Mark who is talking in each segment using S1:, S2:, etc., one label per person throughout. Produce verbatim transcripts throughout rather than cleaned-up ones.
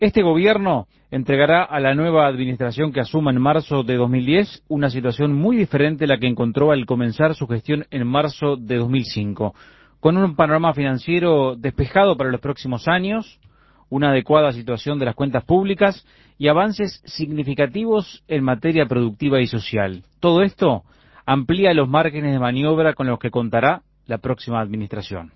S1: Este gobierno entregará a la nueva administración que asuma en marzo de dos mil diez una situación muy diferente a la que encontró al comenzar su gestión en marzo de dos mil cinco, con un panorama financiero despejado para los próximos años, una adecuada situación de las cuentas públicas y avances significativos en materia productiva y social. Todo esto amplía los márgenes de maniobra con los que contará la próxima administración.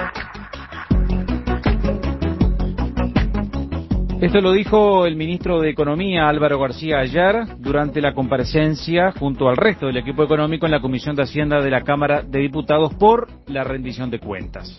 S1: Esto lo dijo el ministro de Economía, Álvaro García Aller, durante la comparecencia junto al resto del equipo económico en la Comisión de Hacienda de la Cámara de Diputados por la rendición de cuentas.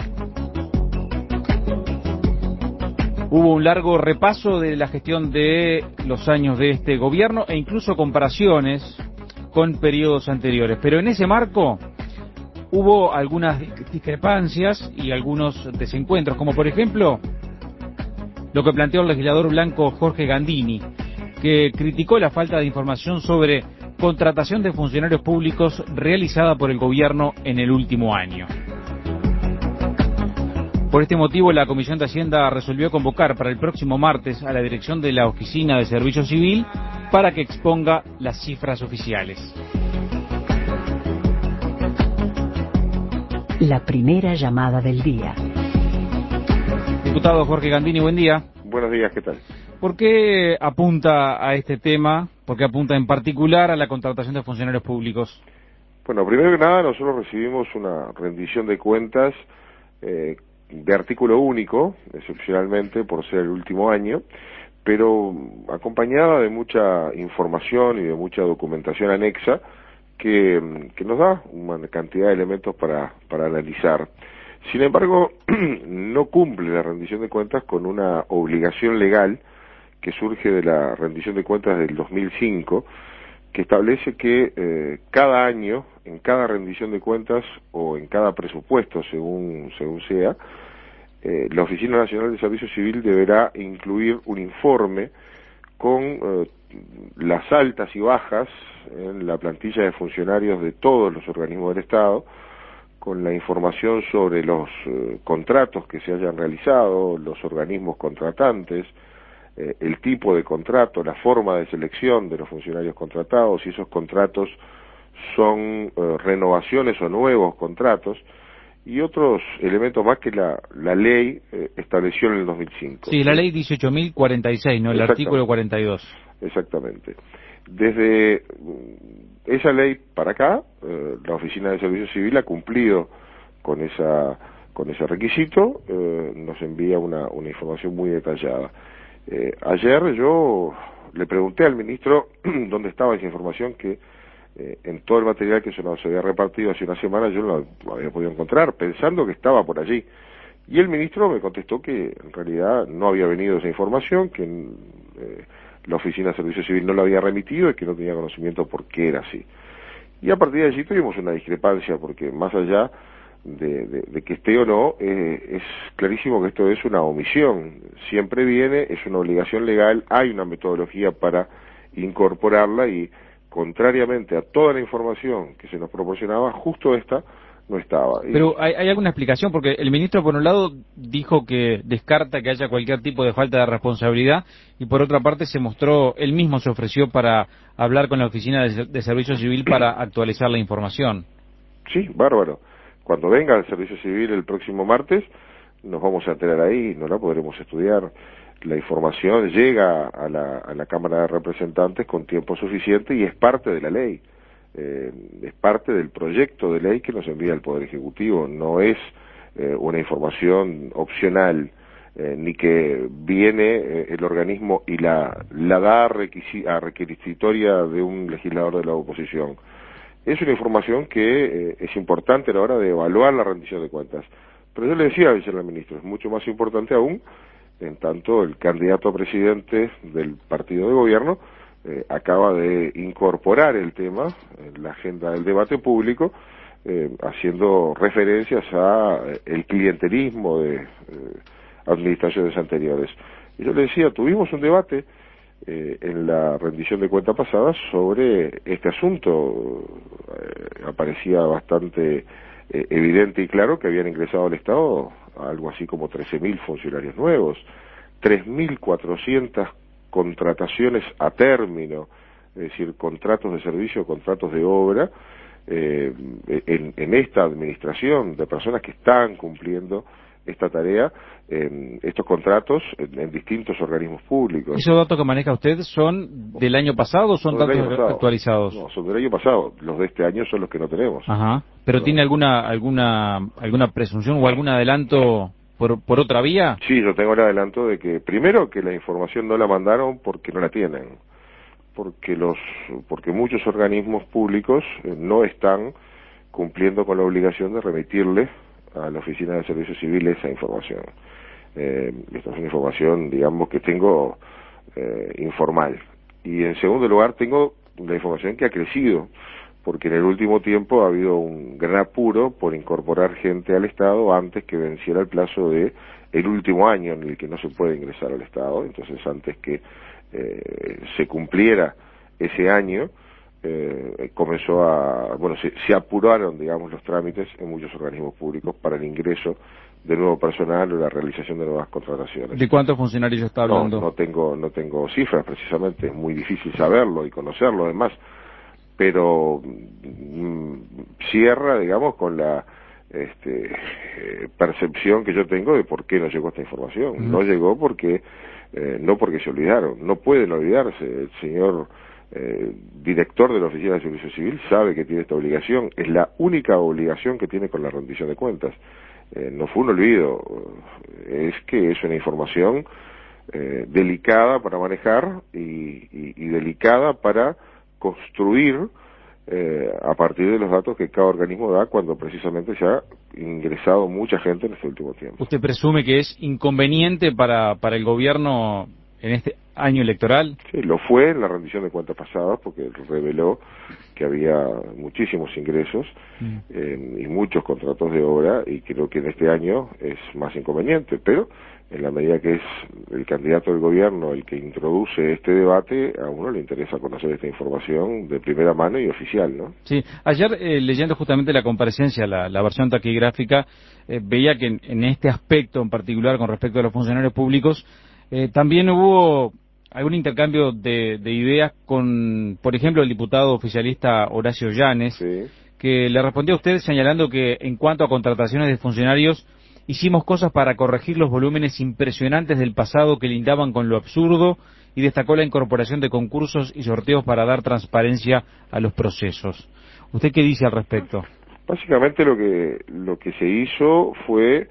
S1: Hubo un largo repaso de la gestión de los años de este gobierno e incluso comparaciones con periodos anteriores. Pero en ese marco hubo algunas discrepancias y algunos desencuentros, como por ejemplo lo que planteó el legislador blanco Jorge Gandini, que criticó la falta de información sobre contratación de funcionarios públicos realizada por el gobierno en el último año. Por este motivo, la Comisión de Hacienda resolvió convocar para el próximo martes a la dirección de la Oficina de Servicio Civil para que exponga las cifras oficiales.
S2: La primera llamada del día.
S1: Diputado Jorge Gandini, buen día.
S3: Buenos días, ¿qué tal?
S1: ¿Por qué apunta a este tema? ¿Por qué apunta en particular a la contratación de funcionarios públicos?
S3: Bueno, primero que nada, nosotros recibimos una rendición de cuentas eh, de artículo único, excepcionalmente por ser el último año, pero acompañada de mucha información y de mucha documentación anexa que, que nos da una cantidad de elementos para, para analizar. Sin embargo, no cumple la rendición de cuentas con una obligación legal que surge de la rendición de cuentas del dos mil cinco, que establece que eh, cada año, en cada rendición de cuentas o en cada presupuesto, según, según sea, eh, la Oficina Nacional de Servicio Civil deberá incluir un informe con eh, las altas y bajas en la plantilla de funcionarios de todos los organismos del Estado, con la información sobre los eh, contratos que se hayan realizado, los organismos contratantes, eh, el tipo de contrato, la forma de selección de los funcionarios contratados, si esos contratos son eh, renovaciones o nuevos contratos, y otros elementos más que la, la ley eh, estableció en el dos mil cinco.
S1: Sí, la ley dieciocho mil cuarenta y seis, ¿no? El artículo cuarenta y dos.
S3: Exactamente. Desde esa ley para acá, eh, la Oficina de Servicio Civil ha cumplido con esa con ese requisito, eh, nos envía una, una información muy detallada. Eh, ayer yo le pregunté al ministro dónde estaba esa información que eh, en todo el material que se nos había repartido hace una semana yo no lo había podido encontrar, pensando que estaba por allí. Y el ministro me contestó que en realidad no había venido esa información, que eh, la Oficina de Servicio Civil no la había remitido y que no tenía conocimiento por qué era así. Y a partir de allí tuvimos una discrepancia, porque más allá de, de, de que esté o no, eh, es clarísimo que esto es una omisión. Siempre viene, es una obligación legal, hay una metodología para incorporarla y, contrariamente a toda la información que se nos proporcionaba, justo esta no estaba.
S1: Pero ¿hay, hay alguna explicación? Porque el ministro, por un lado, dijo que descarta que haya cualquier tipo de falta de responsabilidad y, por otra parte, se mostró, él mismo se ofreció para hablar con la Oficina de, de Servicio Civil para actualizar la información.
S3: Sí, bárbaro. Cuando venga el Servicio Civil el próximo martes, nos vamos a enterar ahí, no la podremos estudiar. La información llega a la, a la Cámara de Representantes con tiempo suficiente y es parte de la ley. Eh, es parte del proyecto de ley que nos envía el Poder Ejecutivo, no es eh, una información opcional, eh, ni que viene eh, el organismo y la, la da a, requisi a requisitoria de un legislador de la oposición. Es una información que eh, es importante a la hora de evaluar la rendición de cuentas. Pero yo le decía ayer al ministro, es mucho más importante aún, en tanto el candidato a presidente del partido de gobierno Eh, acaba de incorporar el tema en la agenda del debate público, eh, haciendo referencias a eh, el clientelismo de eh, administraciones anteriores. Y yo le decía, tuvimos un debate eh, en la rendición de cuentas pasada sobre este asunto. Eh, aparecía bastante eh, evidente y claro que habían ingresado al Estado algo así como trece mil funcionarios nuevos. tres mil cuatrocientas contrataciones a término, es decir, contratos de servicio, contratos de obra, eh, en, en esta administración, de personas que están cumpliendo esta tarea, en estos contratos en, en distintos organismos públicos.
S1: ¿Esos datos que maneja usted son del año pasado o son
S3: No,
S1: datos actualizados?
S3: No, son del año pasado. Los de este año son los que no tenemos.
S1: Ajá. ¿Pero no. tiene alguna alguna alguna presunción o algún adelanto por, por otra vía?
S3: Sí, yo tengo el adelanto de que, primero, que la información no la mandaron porque no la tienen. Porque los porque muchos organismos públicos eh, no están cumpliendo con la obligación de remitirle a la Oficina de Servicios Civiles esa información. Eh, esta es una información, digamos, que tengo eh, informal. Y en segundo lugar, tengo la información que ha crecido, porque en el último tiempo ha habido un gran apuro por incorporar gente al Estado antes que venciera el plazo de el último año en el que no se puede ingresar al Estado. Entonces, antes que eh, se cumpliera ese año, Eh, comenzó a, bueno, se, se apuraron, digamos, los trámites en muchos organismos públicos para el ingreso de nuevo personal o la realización de nuevas contrataciones.
S1: ¿De cuántos funcionarios está hablando?
S3: No, no tengo, no tengo cifras, precisamente, es muy difícil saberlo y conocerlo, además, pero mmm, cierra, digamos, con la este, eh, percepción que yo tengo de por qué no llegó esta información. Mm. No llegó porque, eh, no porque se olvidaron, no pueden olvidarse. El señor Eh, director de la Oficina de Servicio Civil sabe que tiene esta obligación, es la única obligación que tiene con la rendición de cuentas. Eh, no fue un olvido, es que es una información eh, delicada para manejar y, y, y delicada para construir eh, a partir de los datos que cada organismo da cuando precisamente se ha ingresado mucha gente en este último tiempo.
S1: ¿Usted presume que es inconveniente para, para el gobierno en este año electoral?
S3: Sí, lo fue en la rendición de cuentas pasadas, porque reveló que había muchísimos ingresos mm. eh, y muchos contratos de obra, y creo que en este año es más inconveniente, pero en la medida que es el candidato del gobierno el que introduce este debate, a uno le interesa conocer esta información de primera mano y oficial, ¿no?
S1: Sí, ayer eh, leyendo justamente la comparecencia, la, la versión taquigráfica, eh, veía que en, en este aspecto en particular con respecto a los funcionarios públicos, Eh, también hubo algún intercambio de, de ideas con, por ejemplo, el diputado oficialista Horacio Llanes,
S3: sí.
S1: que le respondió a usted señalando que en cuanto a contrataciones de funcionarios, hicimos cosas para corregir los volúmenes impresionantes del pasado que lindaban con lo absurdo, y destacó la incorporación de concursos y sorteos para dar transparencia a los procesos. ¿Usted qué dice al respecto?
S3: Básicamente lo que, lo que se hizo fue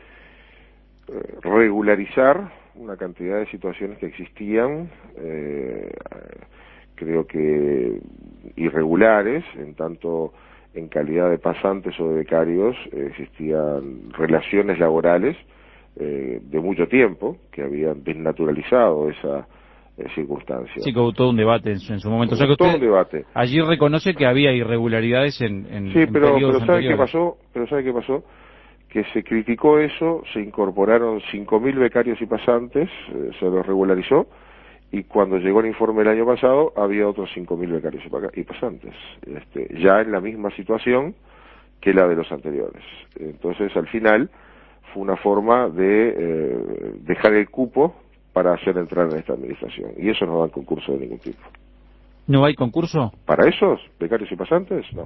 S3: eh, regularizar una cantidad de situaciones que existían, eh, creo que irregulares, en tanto en calidad de pasantes o de becarios, eh, existían relaciones laborales eh, de mucho tiempo que habían desnaturalizado esa eh, circunstancia.
S1: Sí, que hubo todo un debate en su, en su momento. O sea que
S3: todo
S1: usted
S3: un debate.
S1: Allí reconoce que había irregularidades en, en
S3: Sí,
S1: en
S3: pero,
S1: periodos
S3: pero ¿sabe
S1: anteriores.
S3: qué pasó? Pero ¿sabe qué pasó? Que se criticó eso, se incorporaron cinco mil becarios y pasantes, eh, se los regularizó, y cuando llegó el informe el año pasado había otros cinco mil becarios y pasantes, este, ya en la misma situación que la de los anteriores. Entonces, al final, fue una forma de eh, dejar el cupo para hacer entrar en esta administración, y eso no da concurso de ningún tipo.
S1: ¿No hay concurso?
S3: ¿Para esos becarios y pasantes? No.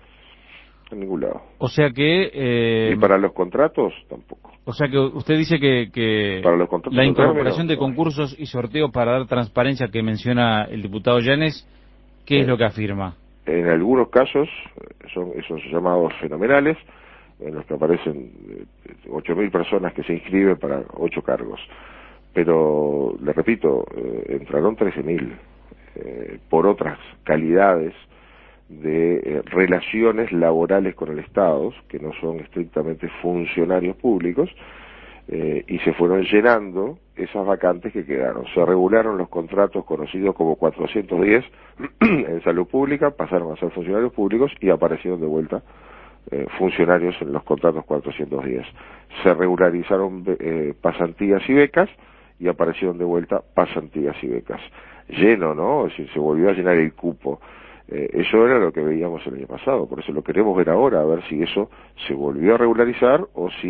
S3: En ningún lado.
S1: O sea que... Eh,
S3: y para los contratos, tampoco.
S1: O sea que usted dice que, que
S3: para los contratos
S1: la incorporación de
S3: no.
S1: concursos y sorteos para dar transparencia que menciona el diputado Llanes, ¿qué eh, es lo que afirma?
S3: En algunos casos son esos llamados fenomenales, en los que aparecen ocho mil personas que se inscriben para ocho cargos. Pero, le repito, eh, entraron trece mil eh, por otras calidades de eh, relaciones laborales con el Estado, que no son estrictamente funcionarios públicos, eh, y se fueron llenando esas vacantes que quedaron. Se regularon los contratos conocidos como cuatrocientos diez en salud pública, pasaron a ser funcionarios públicos y aparecieron de vuelta eh, funcionarios en los contratos cuatrocientos diez. Se regularizaron eh, pasantías y becas y aparecieron de vuelta pasantías y becas. Lleno, ¿no? Es decir, se volvió a llenar el cupo. Eh, eso era lo que veíamos el año pasado, por eso lo queremos ver ahora, a ver si eso se volvió a regularizar o si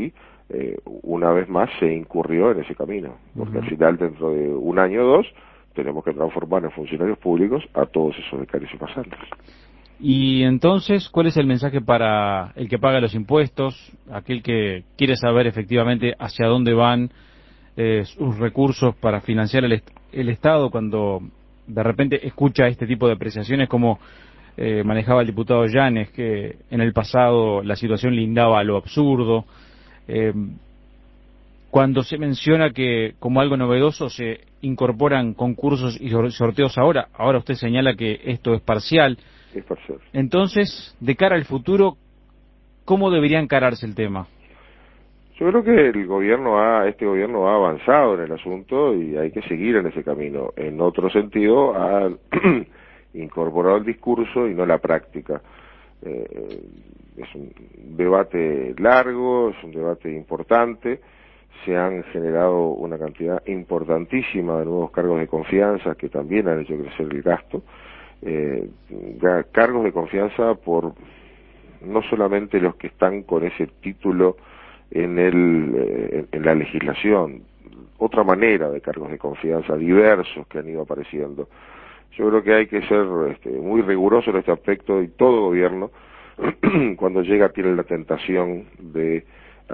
S3: eh, una vez más se incurrió en ese camino, porque
S1: Uh-huh.
S3: al final, dentro de un año o dos, tenemos que transformar en funcionarios públicos a todos esos becarios y pasantes.
S1: Y entonces, ¿cuál es el mensaje para el que paga los impuestos, aquel que quiere saber efectivamente hacia dónde van eh, sus recursos para financiar el, est el Estado, cuando de repente escucha este tipo de apreciaciones como eh, manejaba el diputado Llanes, que en el pasado la situación lindaba a lo absurdo? Eh, cuando se menciona que como algo novedoso se incorporan concursos y sorteos ahora, ahora usted señala que esto es parcial.
S3: Es parcial.
S1: Entonces, de cara al futuro, ¿cómo debería encararse el tema?
S3: Yo creo que el gobierno ha, este gobierno ha avanzado en el asunto y hay que seguir en ese camino. En otro sentido, ha incorporado el discurso y no la práctica. Eh, es un debate largo, es un debate importante. Se han generado una cantidad importantísima de nuevos cargos de confianza que también han hecho crecer el gasto. Eh, cargos de confianza por no solamente los que están con ese título en el eh, en la legislación, otra manera de cargos de confianza diversos que han ido apareciendo. Yo creo que hay que ser este, muy riguroso en este aspecto, y todo gobierno cuando llega tiene la tentación de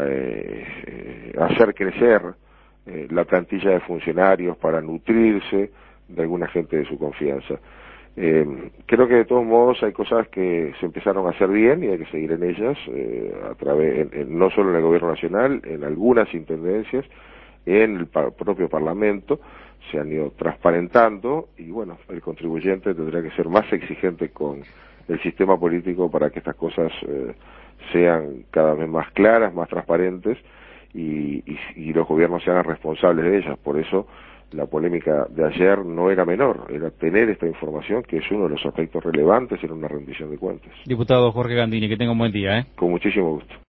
S3: eh, hacer crecer eh, la plantilla de funcionarios para nutrirse de alguna gente de su confianza. Eh, creo que de todos modos hay cosas que se empezaron a hacer bien y hay que seguir en ellas, eh, a través, en, en, no solo en el gobierno nacional, en algunas intendencias, en el par, propio Parlamento, se han ido transparentando, y bueno, el contribuyente tendrá que ser más exigente con el sistema político para que estas cosas eh, sean cada vez más claras, más transparentes, y, y, y los gobiernos se hagan responsables de ellas. Por eso la polémica de ayer no era menor, era tener esta información, que es uno de los aspectos relevantes en una rendición de cuentas.
S1: Diputado Jorge Gandini, que tenga un buen día, ¿eh?
S3: Con muchísimo gusto.